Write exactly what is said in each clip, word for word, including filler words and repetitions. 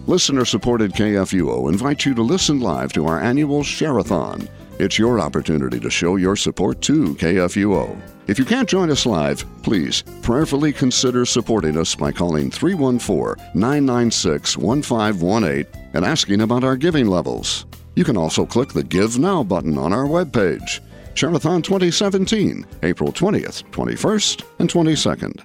Listener-supported K F U O invites you to listen live to our annual Share-a-thon. It's your opportunity to show your support to K F U O. If you can't join us live, please prayerfully consider supporting us by calling three one four, nine nine six, one five one eight and asking about our giving levels. You can also click the Give Now button on our webpage. Share-a-thon twenty seventeen, April twentieth, twenty-first, and twenty-second.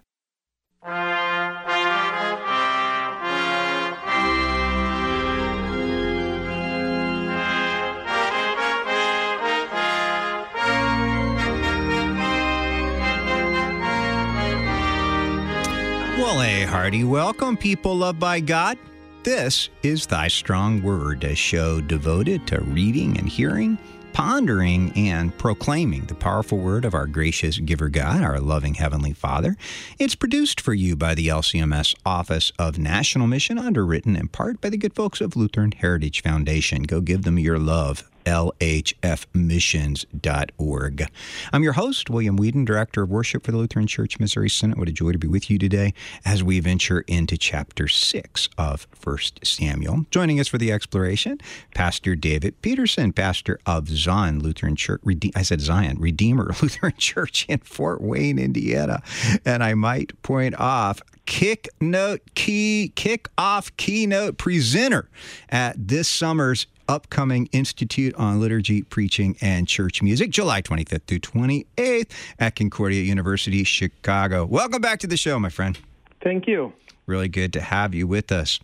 Well, a hearty welcome, people loved by God. This is Thy Strong Word, a show devoted to reading and hearing, pondering and proclaiming the powerful word of our gracious giver God, our loving Heavenly Father. It's produced for you by the L C M S Office of National Mission, underwritten in part by the good folks of Lutheran Heritage Foundation. Go give them your love. L H F missions dot org. I'm your host, William Whedon, Director of Worship for the Lutheran Church Missouri Synod. What a joy to be with you today as we venture into chapter six of First Samuel. Joining us for the exploration, Pastor David Peterson, pastor of Zion Lutheran Church. Rede- I said Zion, Redeemer Lutheran Church in Fort Wayne, Indiana. And I might point off, kick note key, kick off keynote presenter at this summer's upcoming Institute on Liturgy, Preaching, and Church Music, July twenty-fifth through twenty-eighth at Concordia University, Chicago. Welcome back to the show, my friend. Thank you. Really good to have you with us.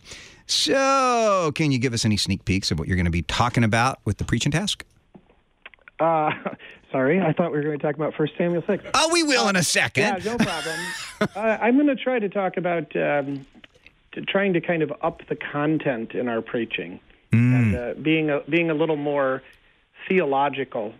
So, can you give us any sneak peeks of what you're going to be talking about with the preaching task? Uh, sorry, I thought we were going to talk about First Samuel six. Oh, we will in a second. Yeah, no problem. uh, I'm going to try to talk about um, to trying to kind of up the content in our preaching. Mm. And uh, being a being a little more theological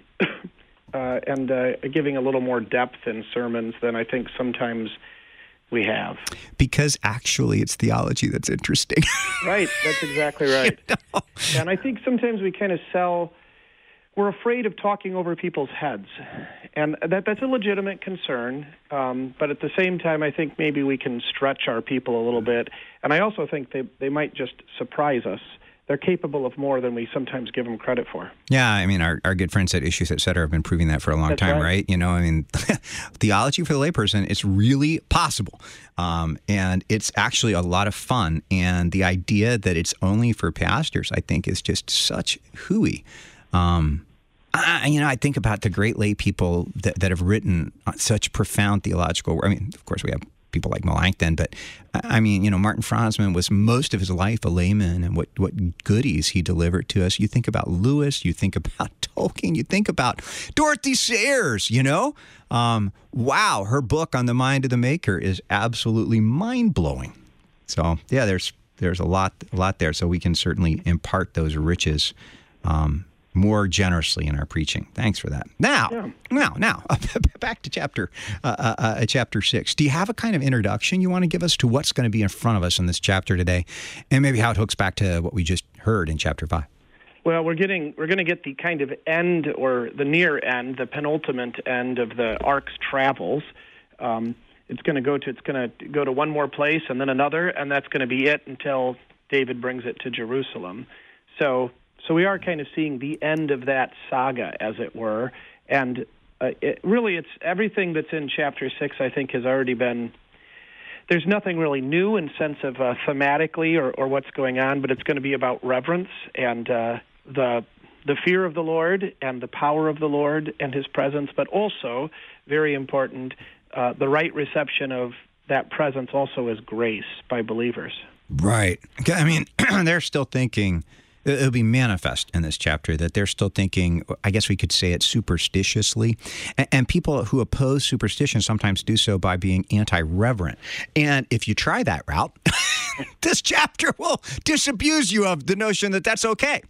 uh, and uh, giving a little more depth in sermons than I think sometimes we have. Because actually it's theology that's interesting. Right, that's exactly right. You know? And I think sometimes we kind of sell, we're afraid of talking over people's heads. And that that's a legitimate concern, um, but at the same time, I think maybe we can stretch our people a little bit. And I also think they, they might just surprise us. They're capable of more than we sometimes give them credit for. Yeah, I mean, our, our good friends at Issues, et cetera, have been proving that for a long That's time, right. right? You know, I mean, theology for the layperson is really possible. Um, and it's actually a lot of fun. And the idea that it's only for pastors, I think, is just such hooey. Um, I, you know, I think about the great lay people that, that have written such profound theological work. I mean, of course, we have people like Melanchthon, but I mean, you know, Martin Franzmann was most of his life a layman, and what, what goodies he delivered to us. You think about Lewis, you think about Tolkien, you think about Dorothy Sayers, you know? Um, wow, her book on the mind of the maker is absolutely mind-blowing. So, yeah, there's there's a lot, a lot there, so we can certainly impart those riches um more generously in our preaching. Thanks for that. Now, yeah. now, now, back to chapter uh, uh, chapter six. Do you have a kind of introduction you want to give us to what's going to be in front of us in this chapter today, and maybe how it hooks back to what we just heard in chapter five? Well, we're getting we're going to get the kind of end or the near end, the penultimate end of the ark's travels. Um, it's going to go to it's going to go to one more place and then another, and that's going to be it until David brings it to Jerusalem. So. So we are kind of seeing the end of that saga, as it were, and uh, it, really it's everything that's in chapter six, I think, has already been, there's nothing really new in sense of uh, thematically or, or what's going on, but it's going to be about reverence and uh, the the fear of the Lord and the power of the Lord and His presence, but also, very important, uh, the right reception of that presence also as grace by believers. Right. I mean, they're still thinking... It'll be manifest in this chapter that they're still thinking, I guess we could say it superstitiously. And, and people who oppose superstition sometimes do so by being anti-reverent. And if you try that route, this chapter will disabuse you of the notion that that's okay.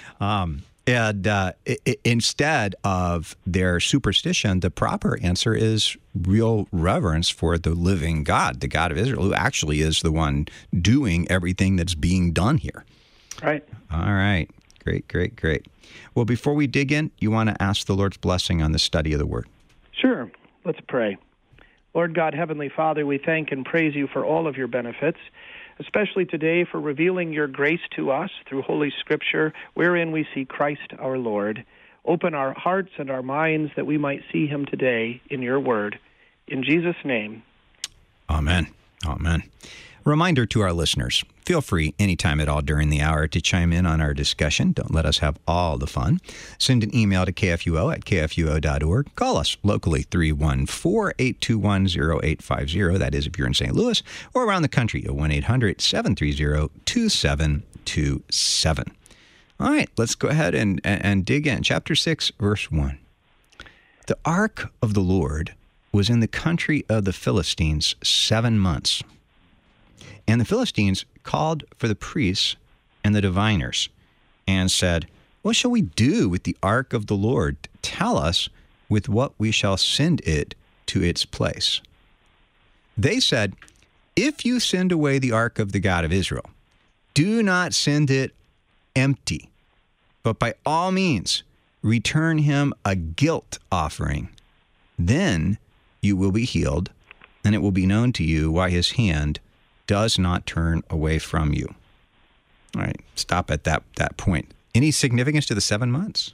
Um, and uh, I- I- instead of their superstition, the proper answer is real reverence for the living God, the God of Israel, who actually is the one doing everything that's being done here. Right. All right. Great, great, great. Well, before we dig in, you want to ask the Lord's blessing on the study of the Word. Sure. Let's pray. Lord God, Heavenly Father, we thank and praise you for all of your benefits, especially today for revealing your grace to us through Holy Scripture, wherein we see Christ our Lord. Open our hearts and our minds that we might see him today in your word. In Jesus' name. Amen. Amen. Reminder to our listeners, feel free anytime at all during the hour to chime in on our discussion. Don't let us have all the fun. Send an email to K F U O at K F U O dot org. Call us locally, three one four, eight two one, zero eight five zero. That is if you're in Saint Louis, or around the country at one eight hundred, seven three zero, two seven two seven. All right, let's go ahead and, and, and dig in. Chapter six, verse one. The ark of the Lord was in the country of the Philistines seven months. And the Philistines called for the priests and the diviners and said, "What shall we do with the ark of the Lord? Tell us with what we shall send it to its place." They said, "If you send away the ark of the God of Israel, do not send it empty, but by all means return him a guilt offering. Then you will be healed, and it will be known to you why his hand does not turn away from you." All right, stop at that that point. Any significance to the seven months?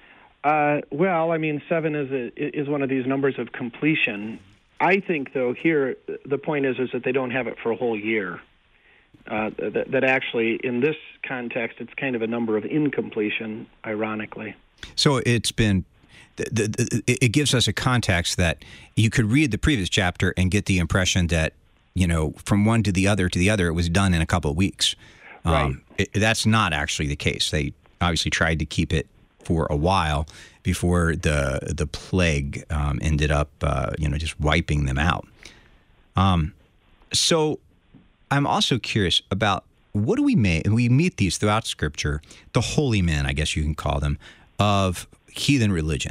Uh, well, I mean, seven is a, is one of these numbers of completion. I think, though, here the point is is that they don't have it for a whole year. Uh, that, that actually, in this context, it's kind of a number of incompletion, ironically. So it's been. The, the, the, it gives us a context that you could read the previous chapter and get the impression that, you know, from one to the other to the other, it was done in a couple of weeks. Right. Um, it, that's not actually the case. They obviously tried to keep it for a while before the the plague um, ended up, uh, you know, just wiping them out. Um, so I'm also curious about what do we make, and we meet these throughout Scripture, the holy men, I guess you can call them, of heathen religion.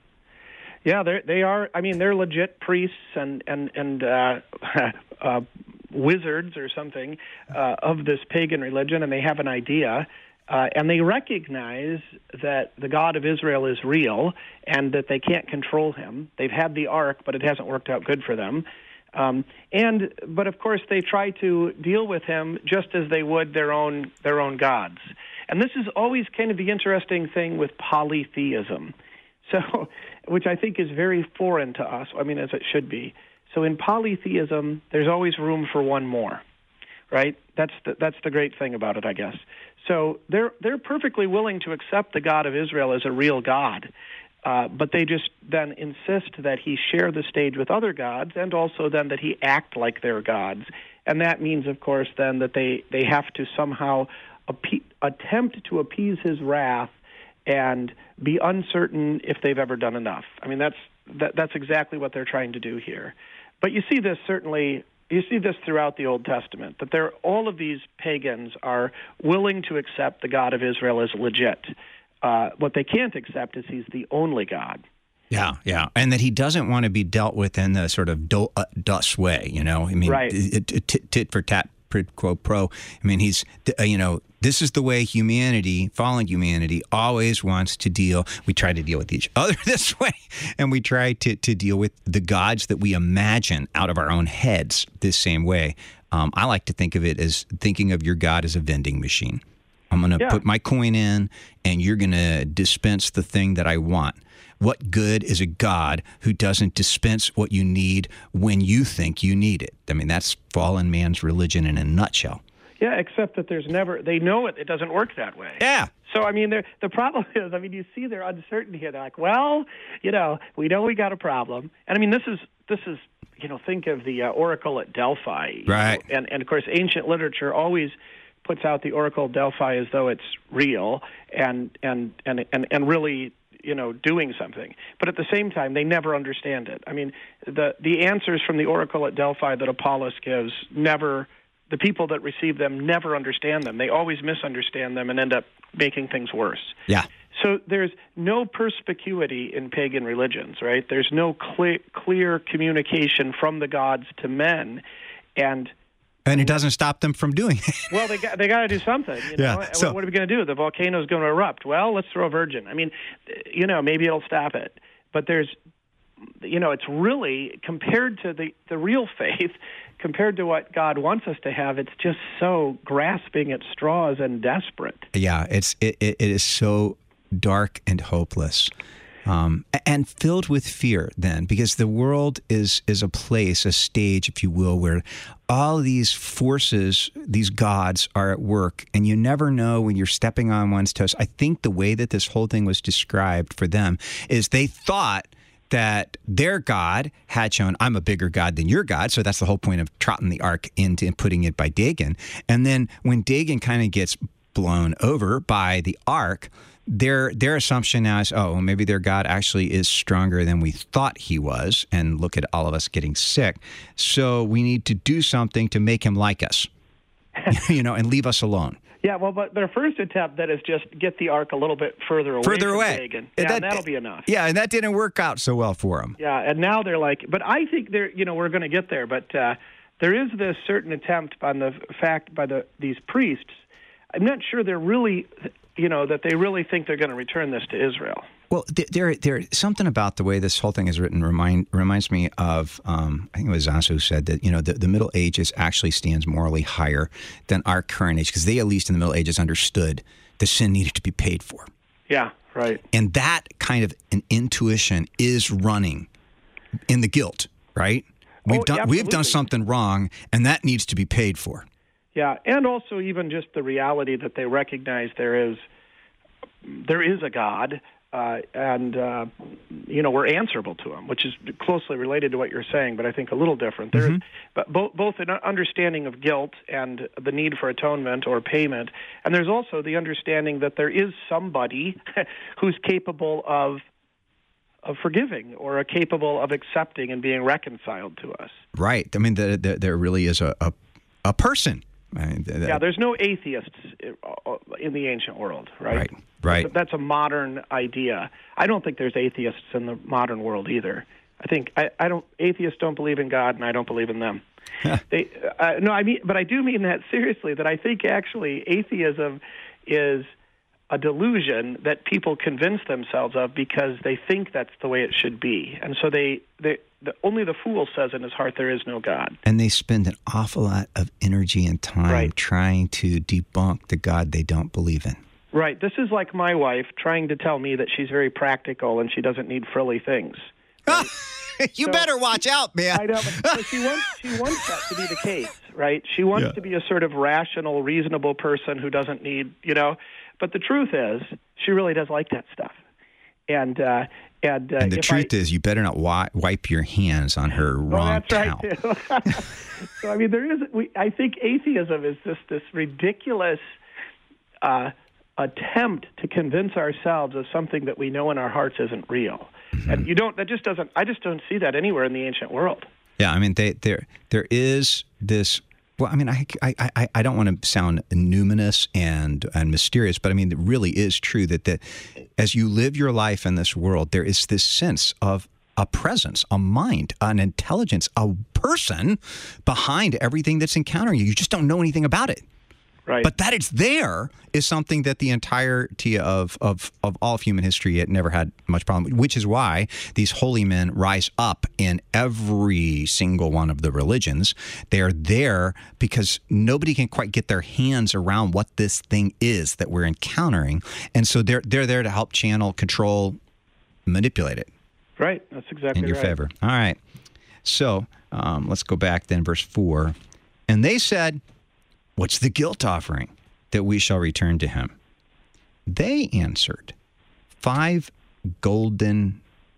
Yeah, they they are. I mean, they're legit priests and and and uh, uh, wizards or something uh, of this pagan religion, and they have an idea, uh, and they recognize that the God of Israel is real and that they can't control him. They've had the ark, but it hasn't worked out good for them. Um, and but of course, they try to deal with him just as they would their own their own gods. And this is always kind of the interesting thing with polytheism. So, which I think is very foreign to us, I mean, as it should be. So in polytheism, there's always room for one more, right? That's the, that's the great thing about it, I guess. So they're they're perfectly willing to accept the God of Israel as a real God, uh, but they just then insist that he share the stage with other gods and also then that he act like their gods. And that means, of course, then that they, they have to somehow appe- attempt to appease his wrath and be uncertain if they've ever done enough. I mean, that's that, that's exactly what they're trying to do here. But you see this certainly, you see this throughout the Old Testament, that there, all of these pagans are willing to accept the God of Israel as legit. Uh, what they can't accept is he's the only God. Yeah, yeah, and that he doesn't want to be dealt with in the sort of do, uh, dus way, you know? I mean, right. tit, tit, tit for tat, quid pro pro. I mean, he's, uh, you know, this is the way humanity, fallen humanity, always wants to deal. We try to deal with each other this way, and we try to, to deal with the gods that we imagine out of our own heads this same way. Um, I like to think of it as thinking of your God as a vending machine. I'm going to yeah. put my coin in, and you're going to dispense the thing that I want. What good is a God who doesn't dispense what you need when you think you need it? I mean, that's fallen man's religion in a nutshell. Yeah, except that there's never, they know it, it doesn't work that way. Yeah. So, I mean, the problem is, I mean, you see their uncertainty here. They're like, well, you know, we know we got a problem. And, I mean, this is, this is you know, think of the uh, Oracle at Delphi. Right. Know? And, and, of course, ancient literature always puts out the Oracle of Delphi as though it's real and and, and, and, and really, you know, doing something. But at the same time, they never understand it. I mean, the the answers from the Oracle at Delphi that Apollos gives never, the people that receive them never understand them. They always misunderstand them and end up making things worse. Yeah. So there's no perspicuity in pagan religions, right? There's no clear, clear communication from the gods to men. And And it doesn't stop them from doing it. Well, they got they got to do something. You know? Yeah. So, what are we going to do? The volcano's going to erupt. Well, let's throw a virgin. I mean, you know, maybe it'll stop it. But there's, you know, it's really, compared to the, the real faith, compared to what God wants us to have, it's just so grasping at straws and desperate. Yeah, it's it, it, it is so dark and hopeless. Um, and filled with fear then, because the world is is a place, a stage, if you will, where all these forces, these gods are at work, and you never know when you're stepping on one's toes. I think the way that this whole thing was described for them is they thought that their God had shown, I'm a bigger God than your God, so that's the whole point of trotting the ark into and putting it by Dagon. And then when Dagon kind of gets blown over by the ark, Their their assumption now is, oh, well, maybe their God actually is stronger than we thought he was, and look at all of us getting sick. So we need to do something to make him like us, you know, and leave us alone. Yeah, well, but their first attempt that is just get the ark a little bit further away further from away. Dagon. And Yeah, that, and that'll be enough. Yeah, and that didn't work out so well for them. Yeah, and now they're like, but I think they're, you know, we're going to get there, but uh, there is this certain attempt on the fact by the these priests. I'm not sure they're really, you know, that they really think they're going to return this to Israel. Well, there, there, something about the way this whole thing is written remind, reminds me of, um, I think it was Zasu who said that, you know, the, the Middle Ages actually stands morally higher than our current age, because they, at least in the Middle Ages, understood the sin needed to be paid for. Yeah, right. And that kind of an intuition is running in the guilt, right? We've Oh, done, yeah, we've done absolutely. something wrong, and that needs to be paid for. Yeah, and also even just the reality that they recognize there is there is a God, uh, and uh, you know we're answerable to him, which is closely related to what you're saying, but I think a little different. There is, but both both an understanding of guilt and the need for atonement or payment, and there's also the understanding that there is somebody who's capable of of forgiving or are capable of accepting and being reconciled to us. Right. I mean, the, the, there really is a, a, a person. I mean, the, Yeah, there's no atheists in the ancient world, right? Right, right. That's a modern idea. I don't think there's atheists in the modern world either. I think I, I don't. Atheists don't believe in God, and I don't believe in them. they uh, no, I mean, but I do mean that seriously. That I think actually atheism is a delusion that people convince themselves of because they think that's the way it should be, and so they they. The, only the fool says in his heart there is no God. And they spend an awful lot of energy and time Right. trying to debunk the God they don't believe in. Right. This is like my wife trying to tell me that she's very practical and she doesn't need frilly things. you So- better watch out, man. I know, but she wants she wants that to be the case, right? She wants Yeah. to be a sort of rational, reasonable person who doesn't need, you know. But the truth is, she really does like that stuff. And uh, and, uh, And the if truth I, is, you better not wi- wipe your hands on her Oh, wrong that's right, towel. too. So, I mean, there is. We, I think atheism is just this ridiculous uh, attempt to convince ourselves of something that we know in our hearts isn't real, Mm-hmm. and you don't. That just doesn't. I just don't see that anywhere in the ancient world. Yeah, I mean, they, there there is this. Well, I mean, I, I, I, I don't want to sound numinous and, and mysterious, but I mean, it really is true that, that as you live your life in this world, there is this sense of a presence, a mind, an intelligence, a person behind everything that's encountering you. You just don't know anything about it. Right. But that it's there is something that the entirety of, of, of all of human history it never had much problem with, which is why these holy men rise up in every single one of the religions. They are there because nobody can quite get their hands around what this thing is that we're encountering. And so they're they're there to help channel, control, manipulate it Right. That's exactly in your right. favor. All right. So um, let's go back then, verse four. And they said, what's the guilt offering that we shall return to him? They answered, five golden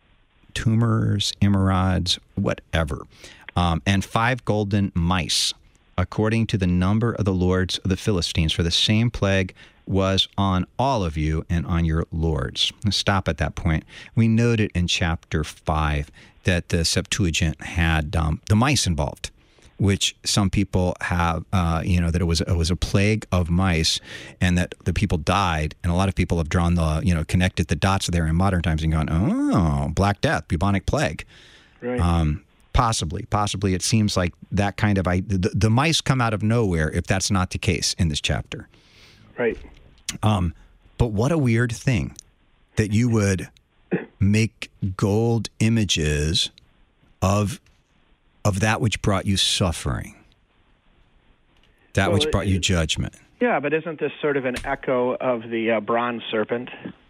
tumors, emerods, whatever, um, and five golden mice, according to the number of the lords of the Philistines, for the same plague was on all of you and on your lords. Let's stop at that point. We noted in chapter five that the Septuagint had um, the mice involved, which some people have, uh, you know, that it was it was a plague of mice, and that the people died, and a lot of people have drawn the, you know, connected the dots there in modern times and gone, oh, Black Death, bubonic plague. Right. Um, possibly, possibly, it seems like that kind of, I, the, the mice come out of nowhere if that's not the case in this chapter. right. Um, but what a weird thing that you would make gold images of of that which brought you suffering, that Well, which brought it- you judgment. Yeah, but isn't this sort of an echo of the uh, bronze serpent?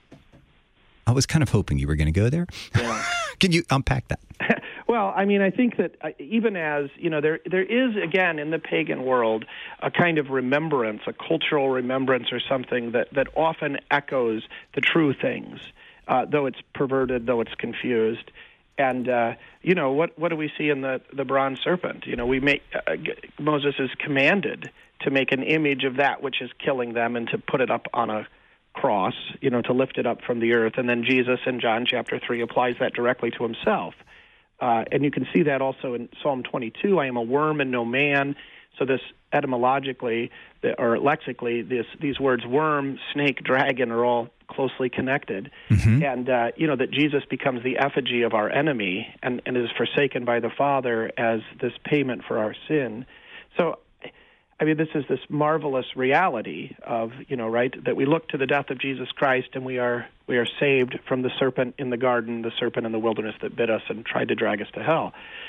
I was kind of hoping you were going to go there. Yeah. Can you unpack that? Well, I mean, I think that uh, even as, you know, there there is, again, in the pagan world, a kind of remembrance, a cultural remembrance or something that, that often echoes the true things, uh, though it's perverted, though it's confused. And, uh, you know, what, what do we see in the, the bronze serpent? You know, we make, uh, Moses is commanded to make an image of that which is killing them and to put it up on a cross, you know, to lift it up from the earth. And then Jesus in John chapter three applies that directly to himself. Uh, and you can see that also in Psalm twenty-two, I am a worm and no man. So this etymologically, or lexically, this, these words worm, snake, dragon are all closely connected. Mm-hmm. And, uh, you know, that Jesus becomes the effigy of our enemy and, and is forsaken by the Father as this payment for our sin. So, I mean, this is this marvelous reality of, you know, right, that we look to the death of Jesus Christ and we are we are saved from the serpent in the garden, the serpent in the wilderness that bit us and tried to drag us to hell.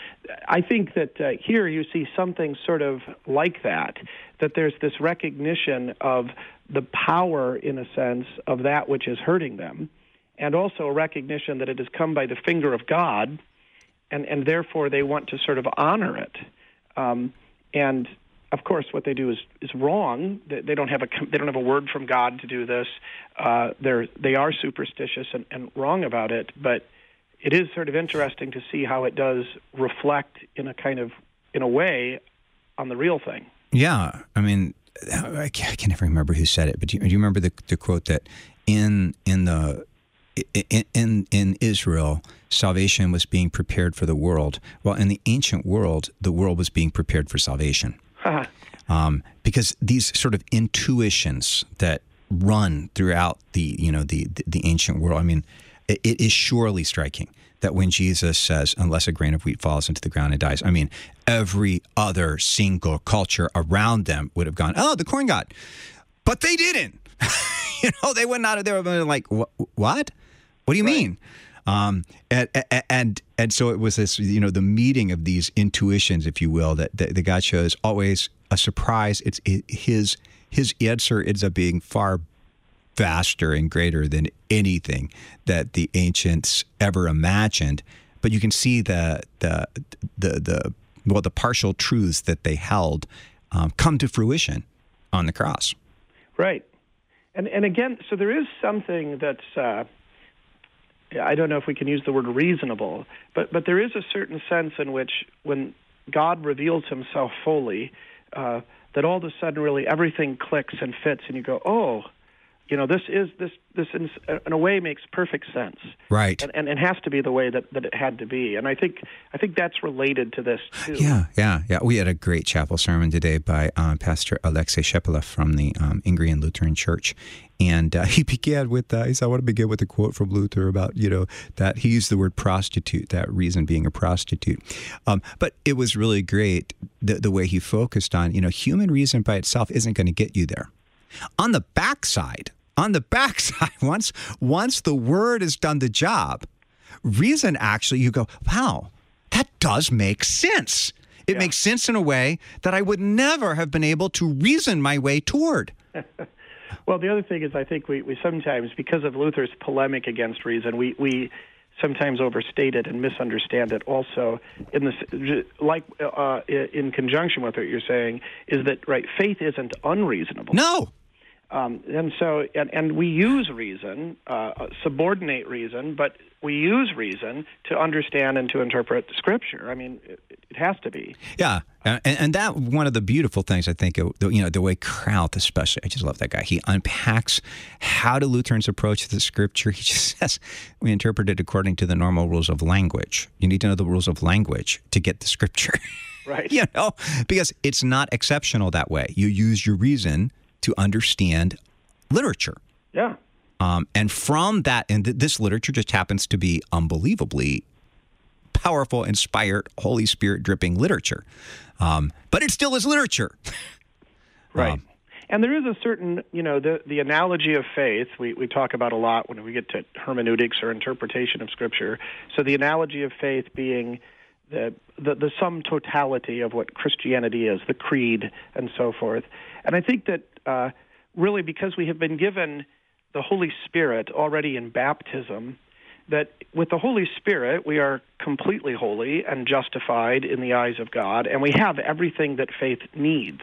I think that uh, here you see something sort of like that, that there's this recognition of the power, in a sense, of that which is hurting them, and also a recognition that it has come by the finger of God, and, and therefore they want to sort of honor it. Um, and Of course, what they do is, is wrong. They, they don't have a they don't have a word from God to do this. Uh, they're they are superstitious and, and wrong about it. But it is sort of interesting to see how it does reflect in a kind of in a way on the real thing. Yeah, I mean, I can't, I can't ever remember who said it, but do you, do you remember the the quote that in in the in, in in Israel, salvation was being prepared for the world. Well, in the ancient world, the world was being prepared for salvation. Um, because these sort of intuitions that run throughout the, you know, the, the, the ancient world, I mean, it, it is surely striking that when Jesus says, unless a grain of wheat falls into the ground and dies, I mean, every other single culture around them would have gone, oh, the corn god. But they didn't. you know, they went out of there and like, what? What do you right. mean? Um, and, and and so it was this, you know, the meeting of these intuitions, if you will, that, that, that God shows always a surprise. It's it, his his answer ends up being far vaster and greater than anything that the ancients ever imagined. But you can see the the the the well the partial truths that they held um, come to fruition on the cross. Right, and and again, so there is something that's. Uh, I don't know if we can use the word reasonable, but, but there is a certain sense in which when God reveals himself fully, uh, that all of a sudden really everything clicks and fits, and you go, oh, you know, this is this this in, in a way makes perfect sense, right? And, and it has to be the way that, that it had to be, and I think I think that's related to this too. Yeah, yeah, yeah. We had a great chapel sermon today by um, Pastor Alexei Shepelev from the um, Ingrian Lutheran Church, and uh, he began with uh, he said, "I want to begin with a quote from Luther about you know that he used the word prostitute, that reason being a prostitute." Um, but it was really great the the way he focused on you know human reason by itself isn't going to get you there. On the backside. On the backside, once once the word has done the job, reason actually, you go, wow, that does make sense. It yeah. makes sense in a way that I would never have been able to reason my way toward. Well, the other thing is I think we, we sometimes, because of Luther's polemic against reason, we, we sometimes overstate it and misunderstand it also. In this, like uh, in conjunction with what you're saying, is that, right, faith isn't unreasonable. No. Um, and so, and, and we use reason, uh, subordinate reason, but we use reason to understand and to interpret Scripture. I mean, it, it has to be. Yeah, and, and that one of the beautiful things I think, you know, the way Kraut especially, I just love that guy. He unpacks how do Lutherans approach the Scripture. He just says we interpret it according to the normal rules of language. You need to know the rules of language to get the Scripture. Right. You know, because it's not exceptional that way. You use your reason to understand literature. Yeah. Um, and from that, and th- this literature just happens to be unbelievably powerful, inspired, Holy Spirit dripping literature. Um, but it still is literature. Right. Um, and there is a certain, you know, the, the analogy of faith we, we talk about a lot when we get to hermeneutics or interpretation of Scripture. So the analogy of faith being the, the the sum totality of what Christianity is, the creed and so forth. And I think that uh, really because we have been given the Holy Spirit already in baptism, that with the Holy Spirit we are completely holy and justified in the eyes of God, and we have everything that faith needs.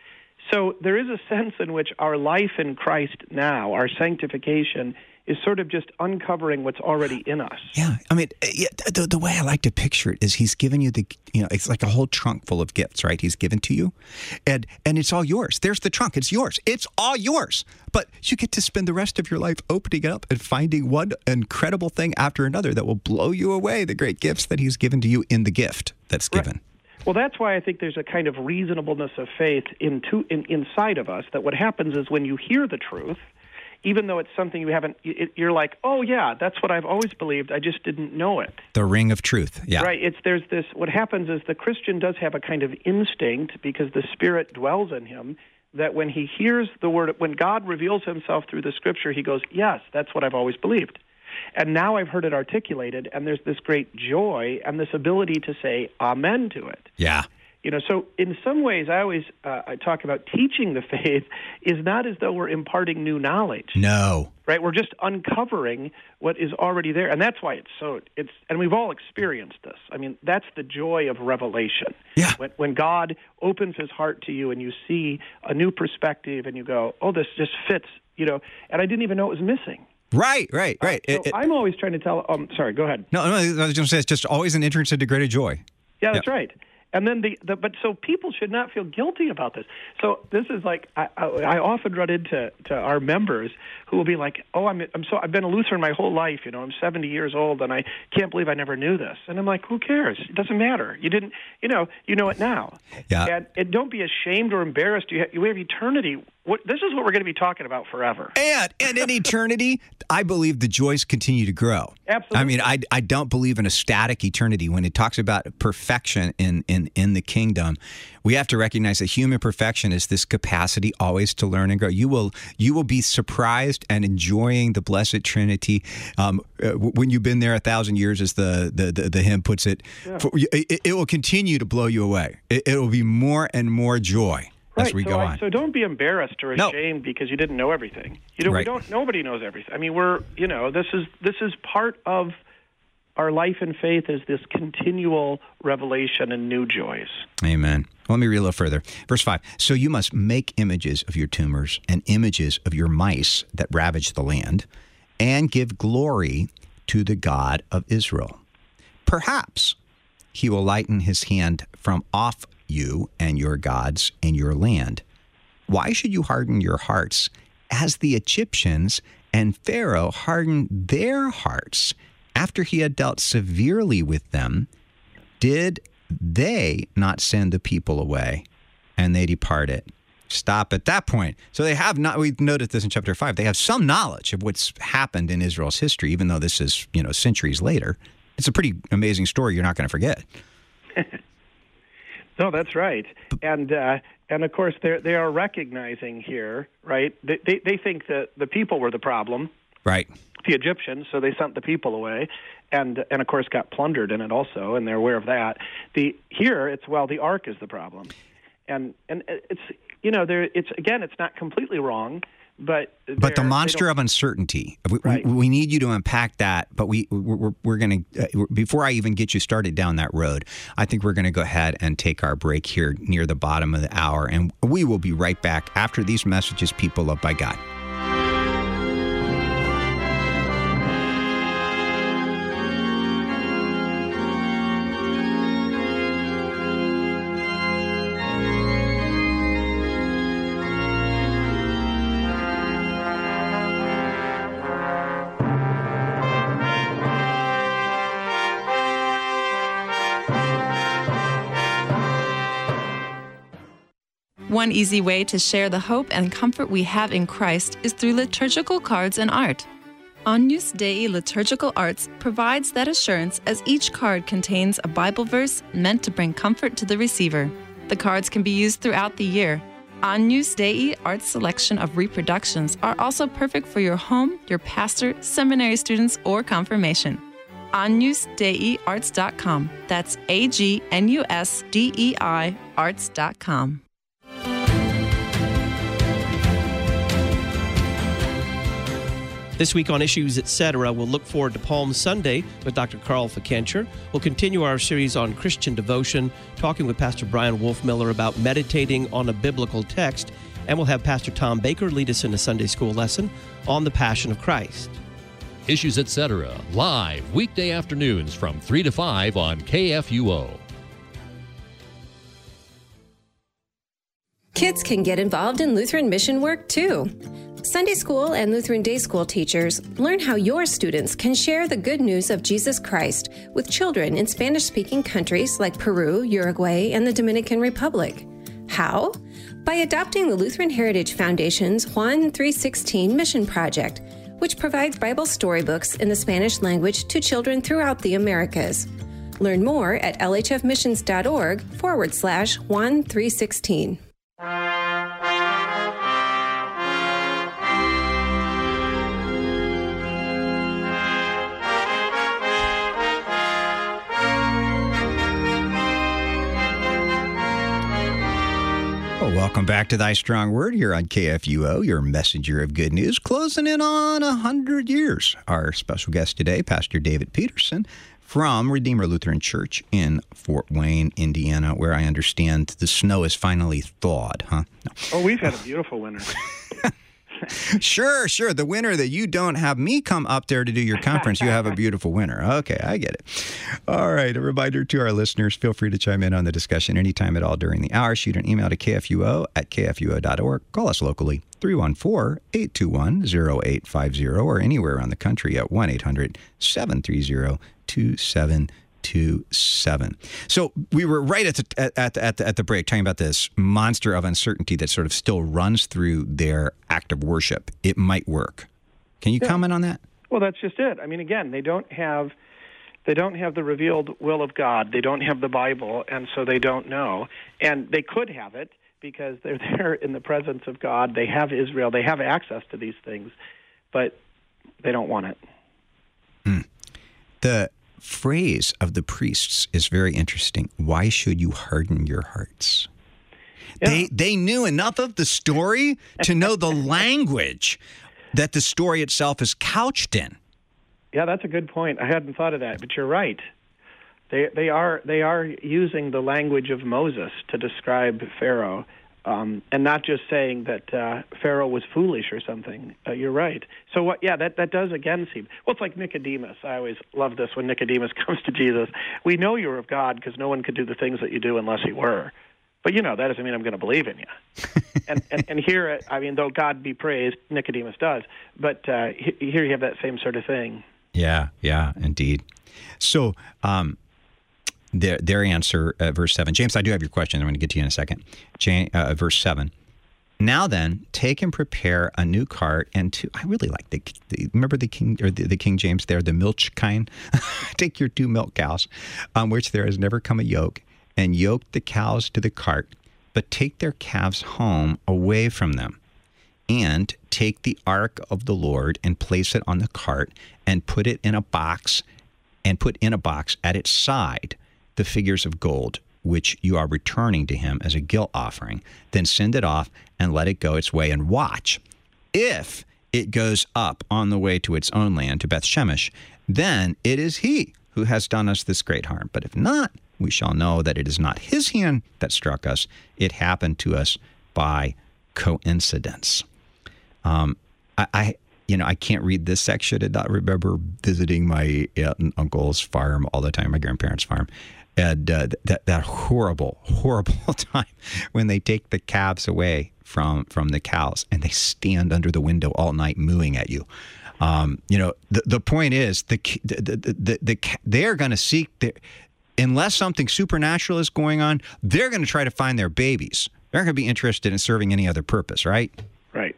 So there is a sense in which our life in Christ now, our sanctification, is sort of just uncovering what's already in us. Yeah, I mean, yeah, the, the way I like to picture it is he's given you the, you know, it's like a whole trunk full of gifts, right? He's given to you, and and it's all yours. There's the trunk. It's yours. It's all yours. But you get to spend the rest of your life opening it up and finding one incredible thing after another that will blow you away, the great gifts that he's given to you in the gift that's given. Right. Well, that's why I think there's a kind of reasonableness of faith into, in, inside of us, that what happens is when you hear the truth, even though it's something you haven't, it, you're like, oh, yeah, that's what I've always believed. I just didn't know it. The ring of truth, yeah. Right. It's there's this, what happens is the Christian does have a kind of instinct, because the Spirit dwells in him, that when he hears the word, when God reveals himself through the Scripture, he goes, yes, that's what I've always believed. And now I've heard it articulated, and there's this great joy and this ability to say amen to it. Yeah. You know, so in some ways, I always uh, I talk about teaching the faith is not as though we're imparting new knowledge. No. Right? We're just uncovering what is already there. And that's why it's so, it's, and we've all experienced this. I mean, that's the joy of revelation. Yeah. When, when God opens his heart to you and you see a new perspective and you go, oh, this just fits, you know, and I didn't even know it was missing. Right, right, right. Uh, so it, it, I'm always trying to tell, um, sorry, go ahead. No, no, I was going to say it's just always an entrance into greater joy. Yeah, that's yeah. right. And then the, the but so people should not feel guilty about this. So this is like I, I, I often run into to our members who will be like, oh, I'm I'm so I've been a Lutheran my whole life. You know, I'm seventy years old and I can't believe I never knew this. And I'm like, who cares? It doesn't matter. You didn't. You know, you know it now. Yeah. And, and don't be ashamed or embarrassed. You have, you have eternity. What, this is what we're going to be talking about forever. And, and in eternity, I believe the joys continue to grow. Absolutely. I mean, I, I don't believe in a static eternity. When it talks about perfection in, in, in the kingdom, we have to recognize that human perfection is this capacity always to learn and grow. You will you will be surprised and enjoying the Blessed Trinity um, when you've been there a thousand years, as the, the, the, the hymn puts it. Yeah. For, it. It will continue to blow you away. It, it will be more and more joy. Right. As we so, go I, on. so don't be embarrassed or ashamed no. because you didn't know everything. You know, right. we don't. Nobody knows everything. I mean, we're. You know, this is this is part of our life in faith, is this continual revelation and new joys. Amen. Well, let me read a little further. Verse five. So you must make images of your tumors and images of your mice that ravage the land, and give glory to the God of Israel. Perhaps he will lighten his hand from off you and your gods in your land. Why should you harden your hearts as the Egyptians and Pharaoh hardened their hearts after he had dealt severely with them? Did they not send the people away and they departed? Stop at that point. So they have not, we've noticed this in chapter five, they have some knowledge of what's happened in Israel's history, even though this is, you know, centuries later. It's a pretty amazing story you're not going to forget. No, that's right, and uh, and of course they they are recognizing here, right? They, they they think that the people were the problem, right? The Egyptians, so they sent the people away, and and of course got plundered in it also, and they're aware of that. The here it's well the ark is the problem, and and it's you know there it's again it's not completely wrong. But but the monster of uncertainty, we, right. we, we need you to unpack that. But we we're, we're going to uh, before I even get you started down that road, I think we're going to go ahead and take our break here near the bottom of the hour, and we will be right back after these messages. People loved by God. One easy way to share the hope and comfort we have in Christ is through liturgical cards and art. Agnus Dei Liturgical Arts provides that assurance, as each card contains a Bible verse meant to bring comfort to the receiver. The cards can be used throughout the year. Agnus Dei Art's selection of reproductions are also perfect for your home, your pastor, seminary students, or confirmation. agnus dei arts dot com. That's A G N U S D E I arts dot com. This week on Issues Etc., we'll look forward to Palm Sunday with Doctor Carl Fikencher. We'll continue our series on Christian devotion, talking with Pastor Brian Wolfmiller about meditating on a biblical text. And we'll have Pastor Tom Baker lead us in a Sunday school lesson on the Passion of Christ. Issues Etc., live weekday afternoons from three to five on K F U O. Kids can get involved in Lutheran mission work, too. Sunday school and Lutheran day school teachers learn how your students can share the good news of Jesus Christ with children in Spanish-speaking countries like Peru, Uruguay, and the Dominican Republic. How? By adopting the Lutheran Heritage Foundation's Juan three sixteen Mission Project, which provides Bible storybooks in the Spanish language to children throughout the Americas. Learn more at lhfmissions.org forward slash Juan three sixteen. Welcome back to Thy Strong Word here on K F U O, your messenger of good news, closing in on one hundred years. Our special guest today, Pastor David Peterson from Redeemer Lutheran Church in Fort Wayne, Indiana, where I understand the snow is finally thawed, huh? No. Oh, we've had a beautiful winter. Sure, sure. The winter that you don't have me come up there to do your conference, you have a beautiful winter. Okay, I get it. All right, a reminder to our listeners, feel free to chime in on the discussion anytime at all during the hour. Shoot an email to K F U O at K F U O dot org. Call us locally, three one four, eight two one, zero eight five zero, or anywhere around the country at one eight hundred, seven three zero, two seven two seven. So we were right at the, at, at, the, at the break talking about this monster of uncertainty that sort of still runs through their act of worship. It might work. Can you yeah. comment on that? Well, that's just it. I mean, again, they don't have they don't have the revealed will of God. They don't have the Bible, and so they don't know. And they could have it because they're there in the presence of God. They have Israel. They have access to these things, but they don't want it. Mm. The phrase of the priests is very interesting. Why should you harden your hearts? Yeah. They they knew enough of the story to know the language that the story itself is couched in. Yeah, that's a good point. I hadn't thought of that, but you're right. They they are they are using the language of Moses to describe Pharaoh, um, and not just saying that uh, Pharaoh was foolish or something. Uh, you're right. So what? Yeah, that, that does again seem. Well, it's like Nicodemus. I always love this when Nicodemus comes to Jesus. We know you're of God because no one could do the things that you do unless he were. But you know that doesn't mean I'm going to believe in you. and, and and here, I mean, though God be praised, Nicodemus does. But uh, here you have that same sort of thing. Yeah, yeah, indeed. So. Um, Their their answer, uh, verse seven. James, I do have your question. I'm going to get to you in a second. James, uh, verse seven. Now then, take and prepare a new cart and two. I really like the, the remember the King or the, the King James there, the milch kind. Take your two milk cows, on which there has never come a yoke, and yoke the cows to the cart, but take their calves home away from them, and take the ark of the Lord and place it on the cart, and put it in a box, and put in a box at its side the figures of gold, which you are returning to him as a guilt offering. Then send it off and let it go its way, and watch. If it goes up on the way to its own land, to Beth Shemesh, then it is he who has done us this great harm. But if not, we shall know that it is not his hand that struck us. It happened to us by coincidence. Um, I, I You know, I can't read this section and not remember visiting my aunt and uncle's farm all the time, my grandparents' farm. And uh, that that horrible, horrible time when they take the calves away from from the cows and they stand under the window all night mooing at you. Um, you know, the the point is the the the, the, the they're going to seek the, unless something supernatural is going on, they're going to try to find their babies. They're not going to be interested in serving any other purpose, right? Right.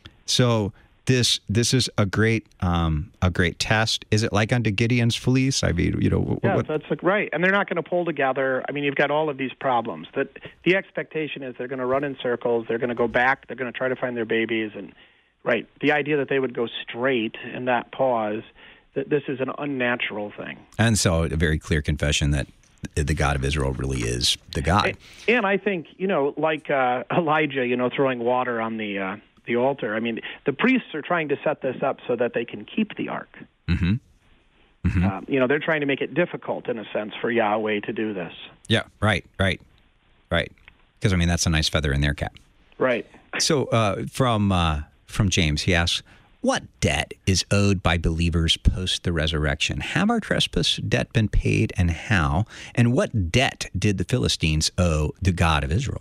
So. This this is a great um, a great test. Is it like unto Gideon's fleece? I mean, you know, yeah, what? that's like, right. And they're not going to pull together. I mean, you've got all of these problems. That the expectation is they're going to run in circles. They're going to go back. They're going to try to find their babies. And right, the idea that they would go straight and not pause, that this is an unnatural thing. And so a very clear confession that the God of Israel really is the God. And I think, you know, like uh, Elijah, you know, throwing water on the uh, the altar. I mean, the priests are trying to set this up so that they can keep the ark. Mm-hmm. Mm-hmm. Um, you know, they're trying to make it difficult, in a sense, for Yahweh to do this. Yeah, right, right, right. Because, I mean, that's a nice feather in their cap. Right. So uh, from uh, from James, he asks, what debt is owed by believers post the resurrection? Have our trespass debt been paid, and how? And what debt did the Philistines owe the God of Israel?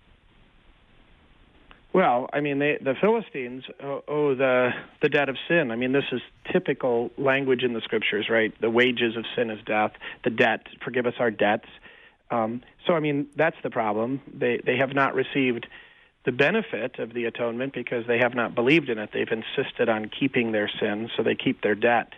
Well, I mean, they, the Philistines owe the the debt of sin. I mean, this is typical language in the Scriptures, right? The wages of sin is death. The debt, forgive us our debts. Um, so, I mean, that's the problem. They they have not received the benefit of the atonement because they have not believed in it. They've insisted on keeping their sins, so they keep their debt.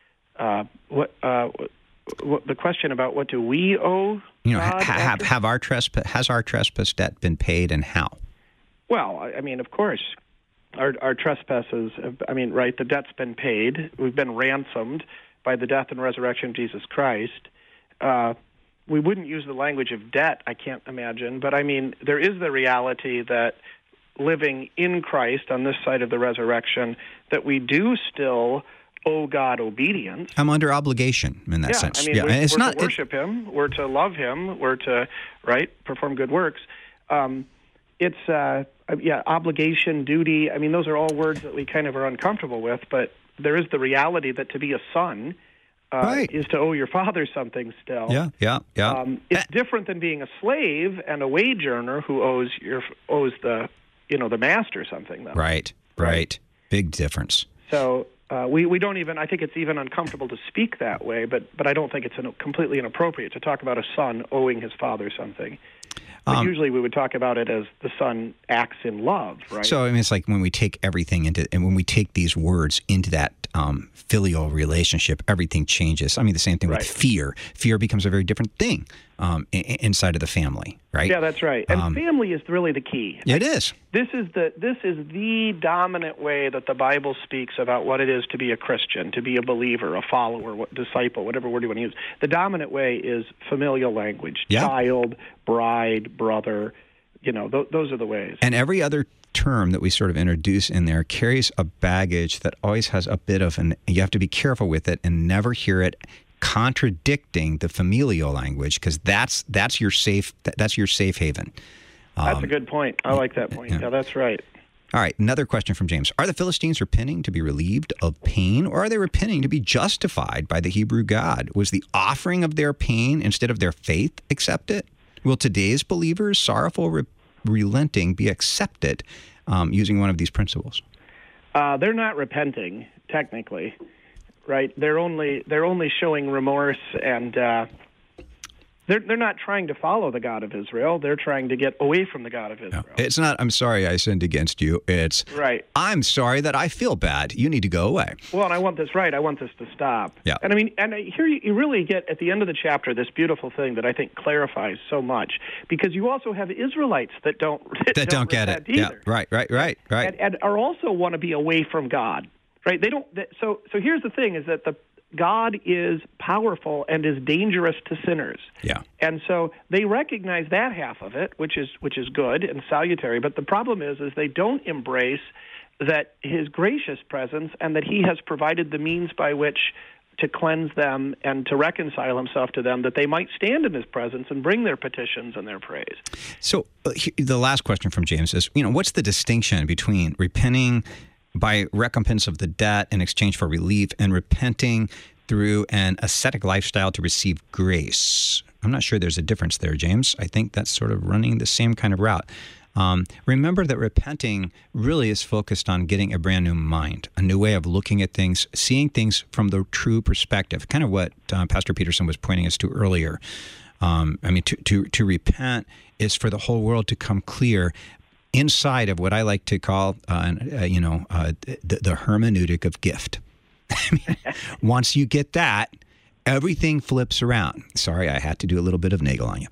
Uh, what, uh, what the question about what do we owe? You know, God ha- have have our trespass has our trespass debt been paid, and how? Well, I mean, of course, our our trespasses. Have, I mean, right? The debt's been paid. We've been ransomed by the death and resurrection of Jesus Christ. Uh, We wouldn't use the language of debt, I can't imagine, but I mean, there is the reality that living in Christ on this side of the resurrection, that we do still owe God obedience. I'm under obligation in that yeah, sense. I mean, yeah, we, it's we're not to worship it, Him, we're to love Him, we're to, right, perform good works. Um, it's, uh, yeah, obligation, duty, I mean, those are all words that we kind of are uncomfortable with, but there is the reality that to be a son Uh, right. is to owe your father something still. Yeah, yeah, yeah. Um, it's different than being a slave and a wage earner who owes your owes the you know the master something. Though. Right, right, big difference. So uh, we we don't even. I think it's even uncomfortable to speak that way. But but I don't think it's an, completely inappropriate to talk about a son owing his father something. But um, usually we would talk about it as the son acts in love, right? So I mean, it's like when we take everything into, and when we take these words into that um, filial relationship, everything changes. I mean, the same thing right. with fear. Fear becomes a very different thing um, in, inside of the family, right? Yeah, that's right. And um, family is really the key. It is. This is the this is the dominant way that the Bible speaks about what it is to be a Christian, to be a believer, a follower, what, disciple, whatever word you want to use. The dominant way is familial language: yeah. child, bride, brother. You know, th- those are the ways. And every other term that we sort of introduce in there carries a baggage that always has a bit of an. You have to be careful with it and never hear it contradicting the familial language, because that's that's your safe that's your safe haven. That's Um, a good point. I like that point. Yeah. yeah, that's right. All right, another question from James. Are the Philistines repenting to be relieved of pain, or are they repenting to be justified by the Hebrew God? Was the offering of their pain instead of their faith accepted? Will today's believers, sorrowful, re- relenting, be accepted um, using one of these principles? Uh, they're not repenting, technically, right? They're only they're only showing remorse, and uh, they're they're not trying to follow the God of Israel. They're trying to get away from the God of Israel. No, it's not, I'm sorry I sinned against you. It's, right. I'm sorry that I feel bad. You need to go away. Well, and I want this right. I want this to stop. Yeah. And I mean, and here you, you really get at the end of the chapter this beautiful thing that I think clarifies so much, because you also have Israelites that don't that, that don't, don't get it. Either. Yeah. Right. Right. Right. Right. And, and are also want to be away from God. Right. They don't. They, so so here's the thing: is that the God is powerful and is dangerous to sinners. Yeah. And so they recognize that half of it, which is which is good and salutary. But the problem is, is they don't embrace that His gracious presence and that He has provided the means by which to cleanse them and to reconcile Himself to them, that they might stand in His presence and bring their petitions and their praise. So uh, he, the last question from James is, you know, what's the distinction between repenting by recompense of the debt in exchange for relief and repenting through an ascetic lifestyle to receive grace? I'm not sure there's a difference there, James. I think that's sort of running the same kind of route. Um, remember that repenting really is focused on getting a brand new mind, a new way of looking at things, seeing things from the true perspective, kind of what uh, Pastor Peterson was pointing us to earlier. Um, I mean, to, to, to repent is for the whole world to come clear inside of what I like to call, uh, uh, you know, uh, the, the hermeneutic of gift. I mean, once you get that, everything flips around. Sorry, I had to do a little bit of Nagel on you.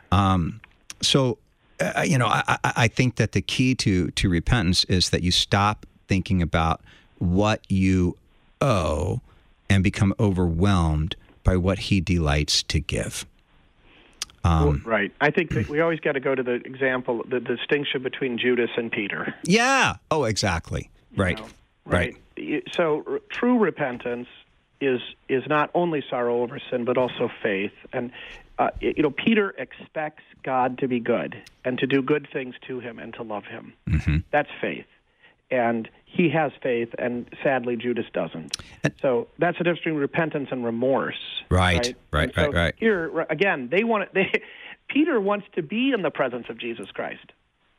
Um, so, uh, you know, I, I think that the key to to repentance is that you stop thinking about what you owe and become overwhelmed by what he delights to give. Um, well, right. I think that we always got to go to the example, the distinction between Judas and Peter. Yeah. Oh, exactly. Right. You know, right. right. So r- true repentance is is not only sorrow over sin, but also faith. And uh, you know, Peter expects God to be good and to do good things to him and to love him. Mm-hmm. That's faith. And he has faith, and sadly, Judas doesn't. So that's the difference between repentance and remorse. Right, right, right, so right, right. Here, again, they want they, Peter wants to be in the presence of Jesus Christ.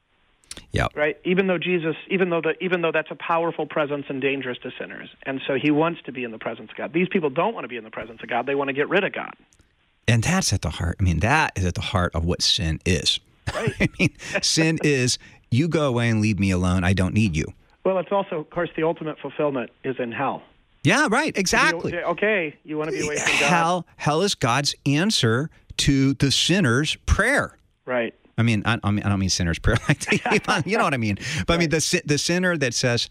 Yeah. Right. Even though Jesus, even though the, even though that's a powerful presence and dangerous to sinners, and so he wants to be in the presence of God. These people don't want to be in the presence of God. They want to get rid of God. And that's at the heart. I mean, that is at the heart of what sin is. Right. I mean, sin is you go away and leave me alone. I don't need you. Well, it's also, of course, the ultimate fulfillment is in hell. Yeah, right, exactly. You, okay, you want to be away from God. Hell, hell is God's answer to the sinner's prayer. Right. I mean, I, I mean, I don't mean sinner's prayer like that. You know what I mean? But I mean, the the sinner that says,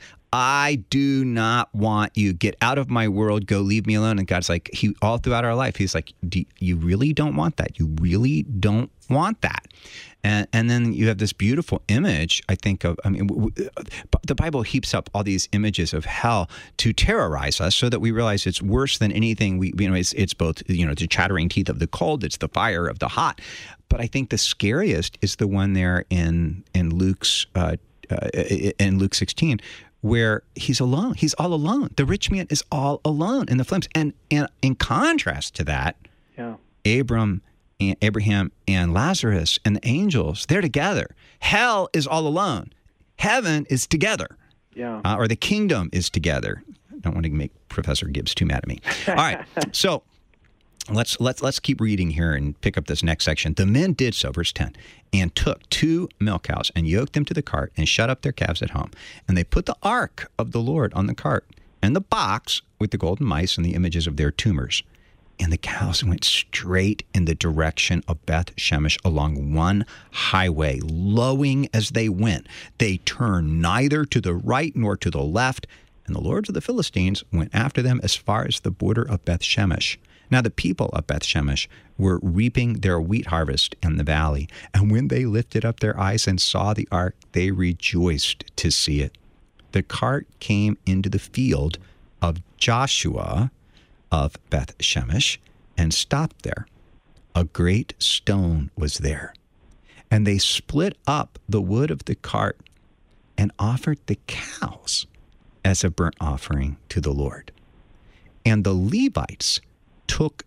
I do not want you. Get out of my world. Go leave me alone. And God's like, he all throughout our life, he's like, do, you really don't want that. You really don't want that. And and then you have this beautiful image, I think, of, I mean, w- w- the Bible heaps up all these images of hell to terrorize us so that we realize it's worse than anything. We, you know, it's, it's both, you know, the chattering teeth of the cold, it's the fire of the hot. But I think the scariest is the one there in, in Luke's, uh, uh, in Luke sixteen, where he's alone. He's all alone. The rich man is all alone in the flames. And, and in contrast to that, yeah. Abram and Abraham and Lazarus and the angels, they're together. Hell is all alone. Heaven is together. Yeah. Uh, or the kingdom is together. I don't want to make Professor Gibbs too mad at me. All right. So let's let's let's keep reading here and pick up this next section. The men did so, verse ten, and took two milk cows and yoked them to the cart and shut up their calves at home. And they put the ark of the Lord on the cart and the box with the golden mice and the images of their tumors. And the cows went straight in the direction of Beth Shemesh along one highway, lowing as they went. They turned neither to the right nor to the left. And the lords of the Philistines went after them as far as the border of Beth Shemesh. Now the people of Beth Shemesh were reaping their wheat harvest in the valley. And when they lifted up their eyes and saw the ark, they rejoiced to see it. The cart came into the field of Joshua of Beth Shemesh and stopped there. A great stone was there. And they split up the wood of the cart and offered the cows as a burnt offering to the Lord. And the Levites took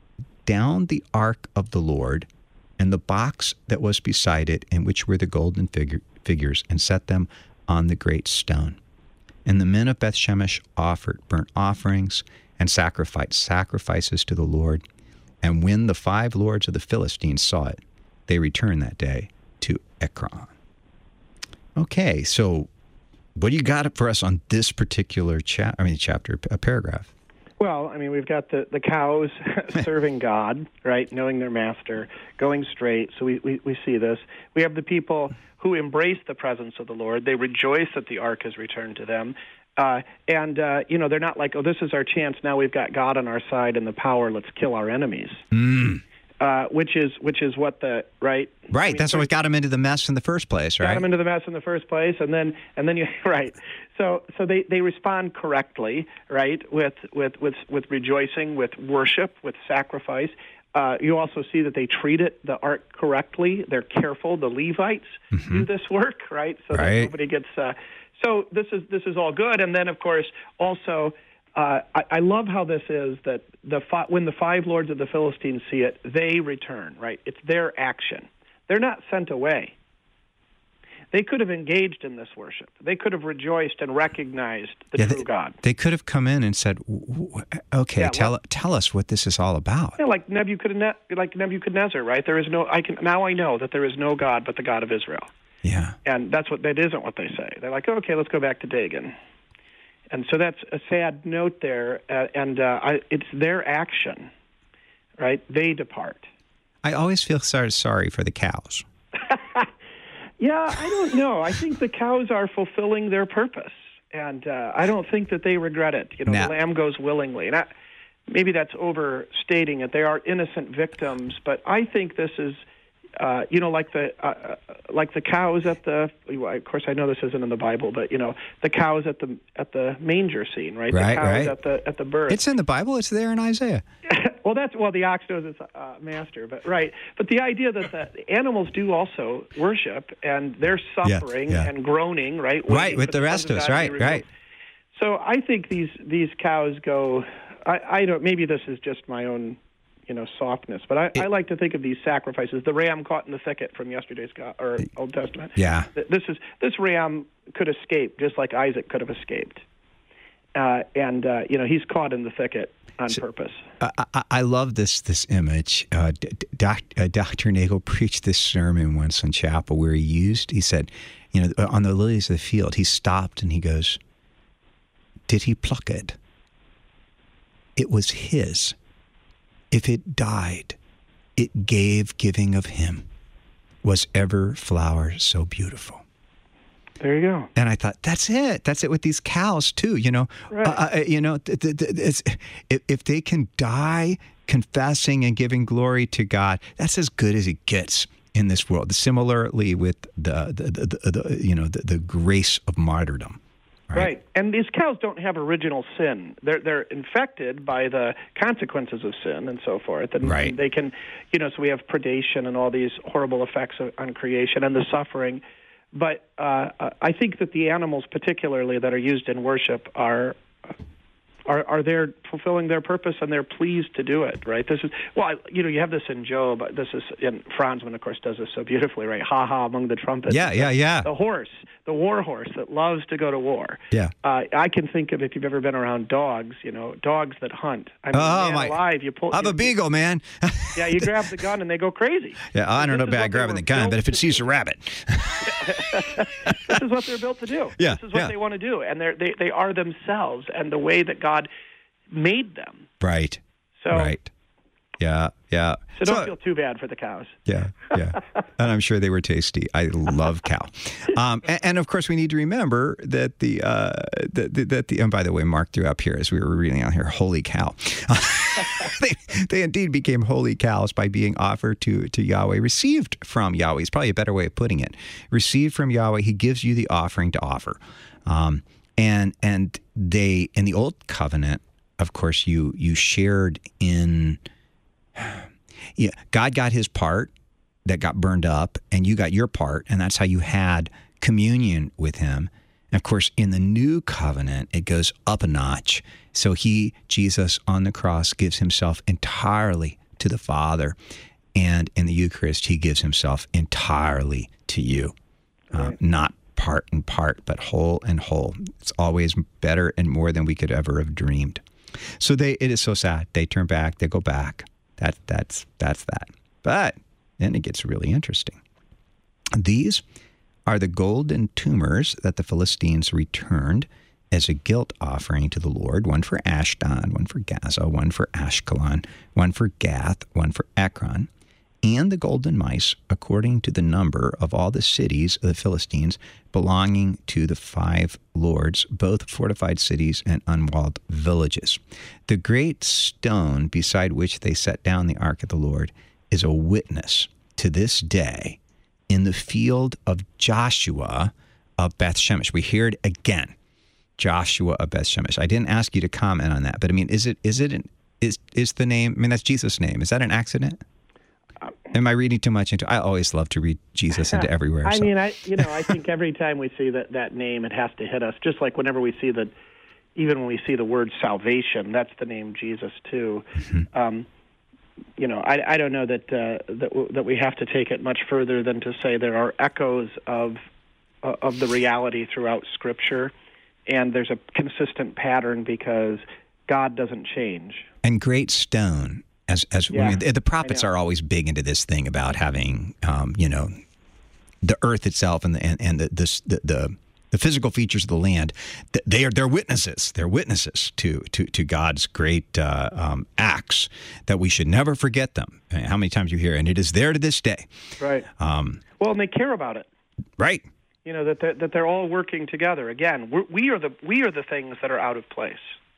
down the ark of the Lord and the box that was beside it, in which were the golden figure, figures, and set them on the great stone. And the men of Beth Shemesh offered burnt offerings and sacrificed sacrifices to the Lord. And when the five lords of the Philistines saw it, they returned that day to Ekron. Okay, so what do you got for us on this particular chap? I mean, chapter, a paragraph? Well, I mean, we've got the, the cows serving God, right, knowing their master, going straight. So we, we, we see this. We have the people who embrace the presence of the Lord. They rejoice that the ark has returned to them. Uh, and, uh, you know, they're not like, oh, this is our chance. Now we've got God on our side and the power. Let's kill our enemies. Mm. Uh, which is which is what the, right? Right. I mean, that's what got them into the mess in the first place, right? Got them into the mess in the first place. And then, and then you, right. So so they, they respond correctly, right, with, with, with, with rejoicing, with worship, with sacrifice. Uh, you also see that they treat it, the ark, correctly. They're careful. The Levites mm-hmm. do this work, right? So right. that nobody gets... Uh, So this is this is all good, and then of course also uh, I, I love how this is that the fi- when the five lords of the Philistines see it, they return. Right, it's their action. They're not sent away. They could have engaged in this worship. They could have rejoiced and recognized the yeah, true they, God. They could have come in and said, "Okay, yeah, tell well, tell us what this is all about." Yeah, like Nebuchadnezzar, like Nebuchadnezzar, right? There is no. I can now I know that there is no God but the God of Israel. Yeah. And that's what that isn't what they say. They're like, okay, let's go back to Dagon. And so that's a sad note there, uh, and uh, I, it's their action, right? They depart. I always feel sorry, sorry for the cows. Yeah, I don't know. I think the cows are fulfilling their purpose, and uh, I don't think that they regret it. You know, Now, the lamb goes willingly. And I, maybe that's overstating it. They are innocent victims, but I think this is, uh, you know, like the uh, like the cows at the. Of course, I know this isn't in the Bible, but you know, the cows at the at the manger scene, right? Right, the cows right. at the at the birth. It's in the Bible. It's there in Isaiah. Well, that's well, the ox knows its uh, master, but right. But the idea that the animals do also worship, and they're suffering yeah. and groaning, right? Right, waiting with for the Son rest of us, God to be right, revealed. right. So I think these these cows go. I, I don't. Maybe this is just my own, you know, softness, but I, It- I like to think of these sacrifices. The ram caught in the thicket from yesterday's God, or Old Testament. Yeah. Th- This is this ram could escape just like Isaac could have escaped, uh, and uh, you know he's caught in the thicket on purpose. I, I, I love this this image. Uh, D- D- Doc, uh, Doctor Nagel preached this sermon once in chapel where he used, he said, you know, on the lilies of the field, he stopped and he goes, did he pluck it? It was his. If it died, it gave giving of him. Was ever flower so beautiful? There you go. And I thought, that's it. That's it with these cows too. You know, Right. uh, uh, you know, th- th- th- it's, if, if they can die confessing and giving glory to God, that's as good as it gets in this world. Similarly, with the, the, the, the, the you know, the, the grace of martyrdom. Right. Right. And these cows don't have original sin. They're they're infected by the consequences of sin and so forth. And Right. they can, you know, so we have predation and all these horrible effects of, on creation and the suffering. But uh, I think that the animals, particularly that are used in worship, are are are there fulfilling their purpose, and they're pleased to do it. Right? This is well, I, you know, you have this in Job. This is and Franzman, of course, does this so beautifully. Right? Ha ha among the trumpets. Yeah, yeah, yeah. The horse, the war horse that loves to go to war. Yeah. Uh, I can think of, if you've ever been around dogs, you know, dogs that hunt. I mean, Oh, man my- alive, you pull. I'm you, a beagle, man. Yeah, you grab the gun and they go crazy. Yeah, I don't know This is about what they grabbing were the gun, built but if it to sees do. a rabbit. This is what they're built to do. Yeah, This is what yeah. they want to do, and they they they are themselves, and the way that God made them. Right. So, Right. Yeah, yeah. so don't feel too bad for the cows. Yeah, yeah. And I'm sure they were tasty. I love cow. Um, and, and of course, we need to remember that the, uh, that, that, that the, and by the way, Mark threw up here as we were reading out here, holy cow. they, they indeed became holy cows by being offered to, to Yahweh, received from Yahweh. It's probably a better way of putting it. Received from Yahweh, he gives you the offering to offer. Um, and, and they, in the old covenant, of course, you, you shared in, yeah, God got his part that got burned up, and you got your part, and that's how you had communion with him. And of course, in the new covenant, it goes up a notch. So he, Jesus, on the cross, gives himself entirely to the Father, and in the Eucharist, he gives himself entirely to you, uh, not part and part, but whole and whole. It's always better and more than we could ever have dreamed. So they, it is so sad. They turn back, they go back. That, that's, that's that. But then it gets really interesting. These are the golden tumors that the Philistines returned as a guilt offering to the Lord, one for Ashdod, one for Gaza, one for Ashkelon, one for Gath, one for Ekron, and the golden mice, according to the number of all the cities of the Philistines belonging to the five lords, both fortified cities and unwalled villages. The great stone beside which they set down the ark of the Lord is a witness to this day in the field of Joshua of Beth Shemesh. We hear it again, Joshua of Beth Shemesh. I didn't ask you to comment on that, but I mean, is it is it an, is is the name? I mean, that's Jesus' name. Is that an accident? Am I reading too much into? I always love to read Jesus into everywhere. I so. mean, I you know, I think every time we see that that name, it has to hit us. Just like whenever we see the, even when we see the word salvation, that's the name Jesus too. Mm-hmm. Um, you know, I, I don't know that uh, that w- that we have to take it much further than to say there are echoes of uh, of the reality throughout Scripture, and there's a consistent pattern because God doesn't change. And great stone. As as Yeah, I mean, the prophets are always big into this thing about having, um, you know, the earth itself and the and, and the, the the the physical features of the land. They are they're witnesses. They're witnesses to to to God's great uh, um, acts that we should never forget them. I mean, how many times you hear, and it is there to this day. Right. Um, well, and they care about it. right. You know, that they're, that they're all working together. Again, we're, we are the we are the things that are out of place.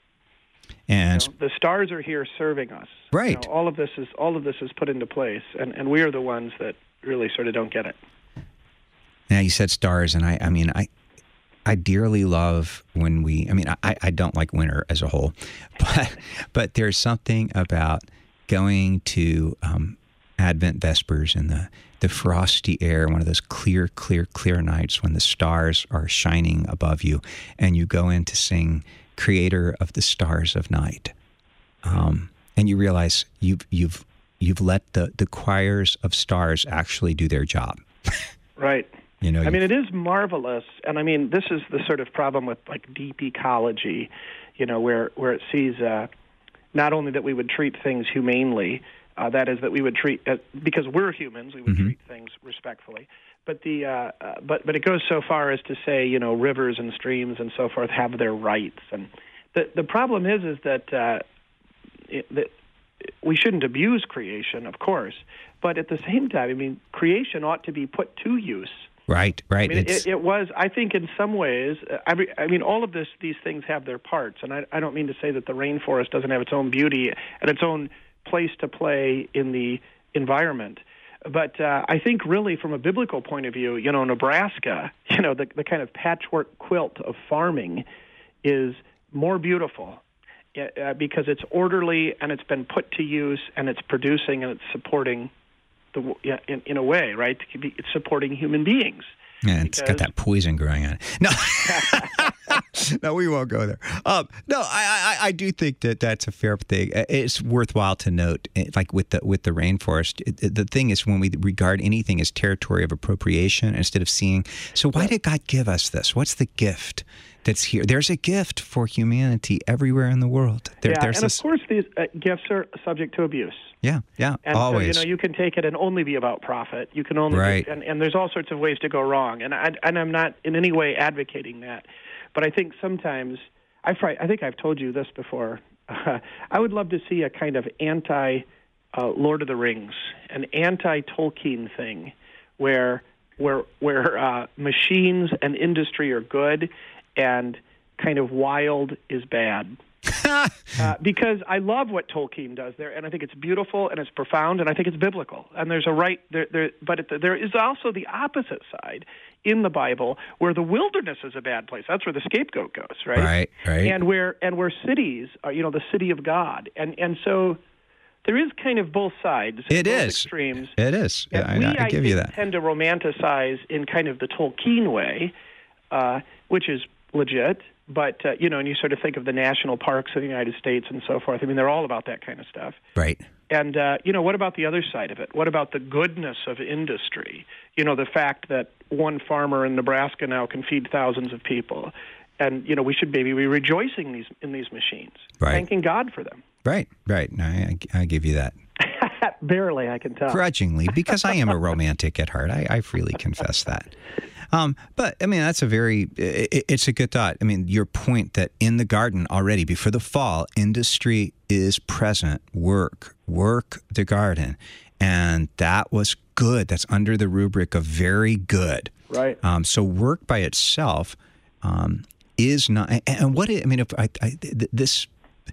And you know, the stars are here serving us. Right. You know, all of this is all of this is put into place, and, and we are the ones that really sort of don't get it. Now, you said stars, and I, I mean, I, I dearly love when we. I mean, I, I don't like winter as a whole, but but there's something about going to um, Advent Vespers in the the frosty air, one of those clear, clear, clear nights when the stars are shining above you, and you go in to sing "Creator of the Stars of Night," um, and you realize you've you've you've let the, the choirs of stars actually do their job. Right. You know, I mean, it is marvelous, and I mean, this is the sort of problem with like deep ecology, you know, where where it sees uh, not only that we would treat things humanely. Uh, that is, that we would treat, uh, because we're humans, we would Mm-hmm. treat things respectfully. But the uh, uh, but but it goes so far as to say, you know, rivers and streams and so forth have their rights. And the the problem is is that uh, it, that we shouldn't abuse creation, of course. But at the same time, I mean, creation ought to be put to use. Right, right. I mean, It's, it, it was, I think, in some ways. Uh, I, mean, I mean, all of this, these things have their parts, and I, I don't mean to say that the rainforest doesn't have its own beauty and its own place to play in the environment. But uh, I think really from a biblical point of view, you know, Nebraska, you know, the, the kind of patchwork quilt of farming is more beautiful uh, because it's orderly and it's been put to use and it's producing and it's supporting, the yeah, in, in a way, right? It's supporting human beings. Yeah, it's got that poison growing on it. No, no, we won't go there. Um, no, I, I, I do think that that's a fair thing. It's worthwhile to note, like with the with the rainforest. It, the thing is, when we regard anything as territory of appropriation, instead of seeing, so why did God give us this? What's the gift that's here? There's a gift for humanity everywhere in the world. There, yeah, there's and this, of course these uh, gifts are subject to abuse. Yeah, yeah, and always. so, you know, you can take it and only be about profit. You can only, right. and, and there's all sorts of ways to go wrong. And I, and I'm not in any way advocating that, but I think sometimes I've tried, I think I've told you this before. Uh, I would love to see a kind of anti uh, Lord of the Rings, an anti Tolkien thing, where where where uh, machines and industry are good, and kind of wild is bad. uh, because I love what Tolkien does there, and I think it's beautiful and it's profound, and I think it's biblical. And there's a right there, there but it, there is also the opposite side in the Bible, where the wilderness is a bad place. That's where the scapegoat goes, right? Right, right. And where and where cities are, you know, the city of God, and and so there is kind of both sides. It both is extremes. It is. And I, we, I, I give think, you that. tend to romanticize in kind of the Tolkien way, uh, which is legit. But, uh, you know, and you sort of think of the national parks of the United States and so forth. I mean, they're all about that kind of stuff. Right. And, uh, you know, what about the other side of it? What about the goodness of industry? You know, the fact that one farmer in Nebraska now can feed thousands of people. And, you know, we should maybe be rejoicing these in these machines, right. thanking God for them. Right, right. No, I, I give you that. Barely, I can tell. Grudgingly, because I am a romantic at heart. I, I freely confess that. Um, but, I mean, that's a very, it, it's a good thought. I mean, your point that in the garden already, before the fall, industry is present. Work, work the garden. And that was good. That's under the rubric of very good. Right. Um, so work by itself um, is not, and what, it, I mean, if I, I, this,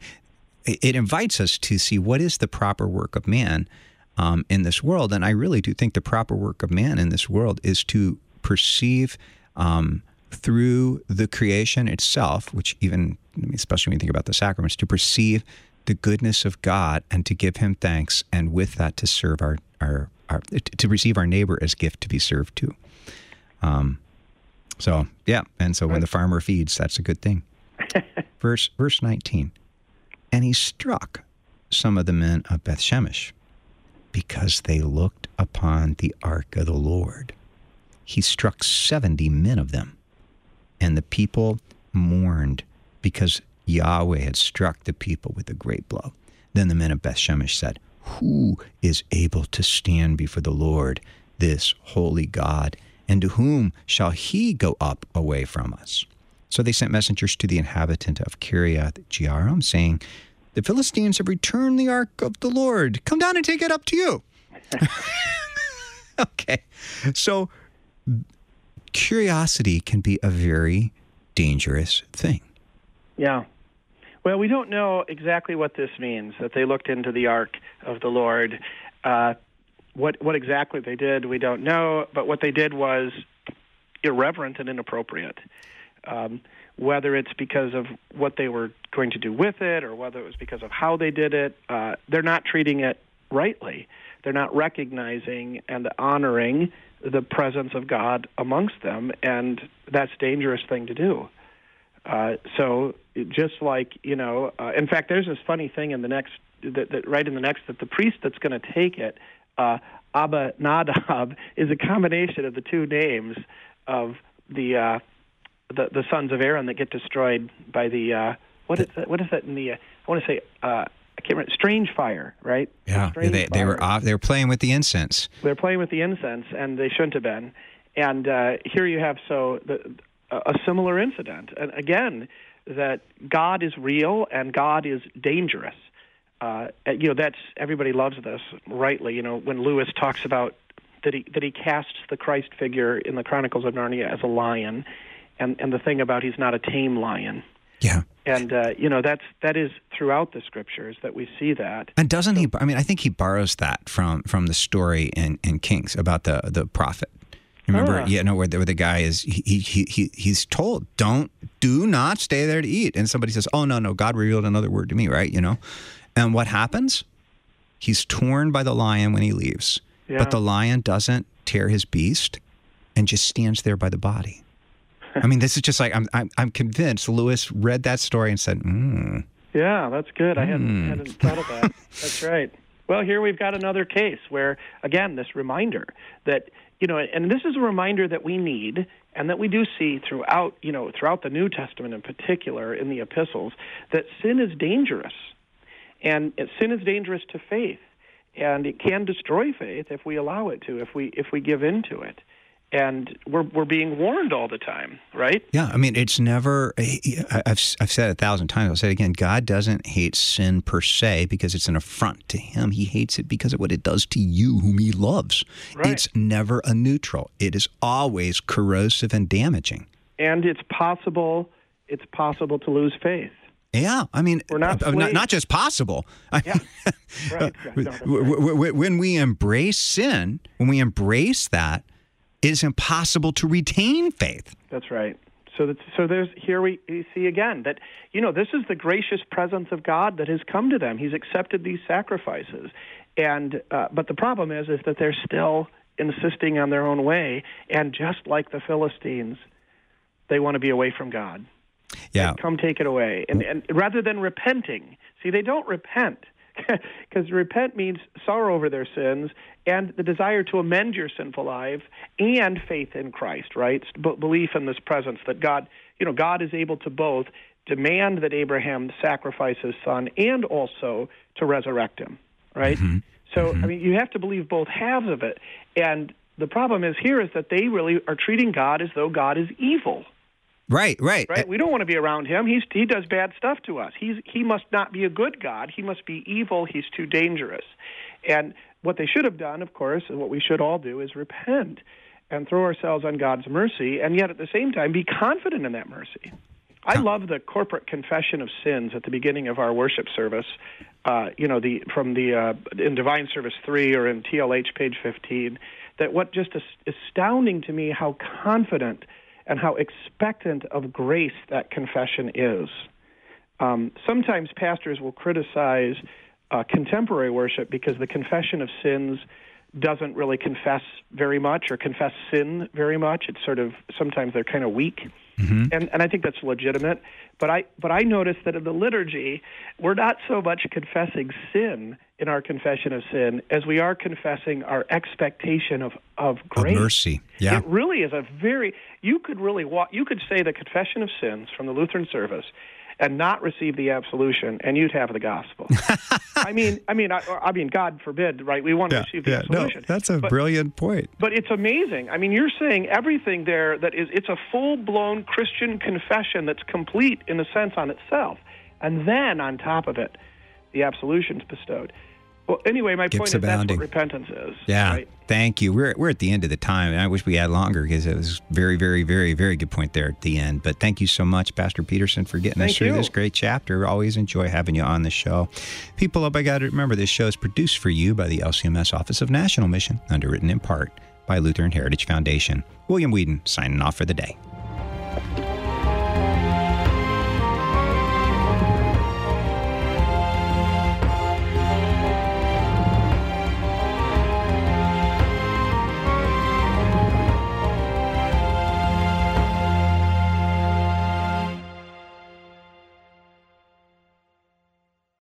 it invites us to see what is the proper work of man um, in this world. And I really do think the proper work of man in this world is to perceive um, through the creation itself, which even, especially when you think about the sacraments, to perceive the goodness of God and to give him thanks, and with that to serve our, our, our to receive our neighbor as gift to be served too. Um, so, yeah, and so when the farmer feeds, that's a good thing. verse, verse nineteen, and he struck some of the men of Bethshemesh because they looked upon the ark of the Lord. He struck seventy men of them, and the people mourned because Yahweh had struck the people with a great blow. Then the men of Bethshemesh said, who is able to stand before the Lord, this holy God? And to whom shall he go up away from us? So they sent messengers to the inhabitant of Kiriath Jearim, saying, the Philistines have returned the ark of the Lord. Come down and take it up to you. Okay. So curiosity can be a very dangerous thing. Yeah. Well, we don't know exactly what this means, that they looked into the ark of the Lord. Uh, what what exactly they did, we don't know, but what they did was irreverent and inappropriate. Um, whether it's because of what they were going to do with it or whether it was because of how they did it, uh, they're not treating it rightly. They're not recognizing and honoring the presence of God amongst them, and that's a dangerous thing to do. Uh, so just like, you know, uh, in fact, there's this funny thing in the next, that, that right in the next, that the priest that's going to take it, uh, Abba Nadab, is a combination of the two names of the uh, the, the sons of Aaron that get destroyed by the, uh, what is that, what is that in the, uh, I want to say, uh, I can't remember, strange fire, right? Yeah, strange they, they were off, they were playing with the incense. They're playing with the incense, and they shouldn't have been. And uh, here you have so the, a similar incident. And again, that God is real and God is dangerous. Uh, you know, that's, everybody loves this, rightly. You know, when Lewis talks about that he that he casts the Christ figure in the Chronicles of Narnia as a lion, and, and the thing about he's not a tame lion. Yeah. And, uh, you know, that's, that is throughout the Scriptures that we see that. And doesn't he, I mean, I think he borrows that from, from the story in, in Kings about the, the prophet. Remember, Ah. you know, where the, where the guy is, he, he he he's told, don't, do not stay there to eat. And somebody says, oh, no, no, God revealed another word to me, right? You know? And what happens? He's torn by the lion when he leaves. Yeah. But the lion doesn't tear his beast and just stands there by the body. I mean, this is just like, I'm I'm, I'm convinced Lewis read that story and said, hmm. Yeah, that's good. I hadn't, hadn't thought of that. That's right. Well, here we've got another case where, again, this reminder that, you know, and this is a reminder that we need and that we do see throughout, you know, throughout the New Testament in particular, in the epistles, that sin is dangerous. And sin is dangerous to faith. And it can destroy faith if we allow it to, if we if we give in to it. And we're we're being warned all the time, right? Yeah, I mean, it's never, I've, I've said it a thousand times, I'll say it again, God doesn't hate sin per se because it's an affront to him. He hates it because of what it does to you, whom he loves. Right. It's never a neutral. It is always corrosive and damaging. And it's possible, it's possible to lose faith. Yeah, I mean, We're not uh, not, not just possible. Yeah, right. No, that's right. When we embrace sin, when we embrace that, it is impossible to retain faith. That's right. So that, so there's here we, we see again that, you know, this is the gracious presence of God that has come to them. He's accepted these sacrifices. And uh, but the problem is is that they're still insisting on their own way, and just like the Philistines, they want to be away from God. Yeah. Come take it away. And, and rather than repenting, see, they don't repent. Because repent means sorrow over their sins and the desire to amend your sinful life and faith in Christ, right? B- belief in this presence that God, you know, God is able to both demand that Abraham sacrifice his son and also to resurrect him, right? Mm-hmm. So, mm-hmm. I mean, you have to believe both halves of it. And the problem is here is that they really are treating God as though God is evil. Right, right. Right? We don't want to be around him. He's he does bad stuff to us. He's he must not be a good God. He must be evil. He's too dangerous. And what they should have done, of course, and what we should all do is repent and throw ourselves on God's mercy, and yet at the same time be confident in that mercy. I love the corporate confession of sins at the beginning of our worship service. Uh, you know, the from the uh, in Divine Service three or in T L H page fifteen. That what just is astounding to me how confident and how expectant of grace that confession is. Um, sometimes pastors will criticize uh, contemporary worship because the confession of sins doesn't really confess very much or confess sin very much. It's sort of, sometimes they're kind of weak. Mm-hmm. And, and I think that's legitimate. But I but I noticed that in the liturgy, we're not so much confessing sin in our confession of sin as we are confessing our expectation of, of grace. Of mercy, yeah. It really is a very, you could really walk, you could say the confession of sins from the Lutheran service and not receive the absolution, and you'd have the gospel. I mean, I mean, I, I mean, God forbid, right? We want to yeah, receive the yeah, absolution. No, that's a but, brilliant point. But it's amazing. I mean, you're saying everything there that is, it's a full-blown Christian confession that's complete in a sense on itself. And then on top of it, the absolution's bestowed. Well, anyway, my Gifts point is abounding. that's what repentance is. Yeah, Right? thank you. We're we're at the end of the time, and I wish we had longer because it was very, very, very, very good point there at the end. But thank you so much, Pastor Peterson, for getting us Thank through you. this great chapter. Always enjoy having you on the show. People, up, I got to remember this show is produced for you by the L C M S Office of National Mission, underwritten in part by Lutheran Heritage Foundation. William Whedon signing off for the day.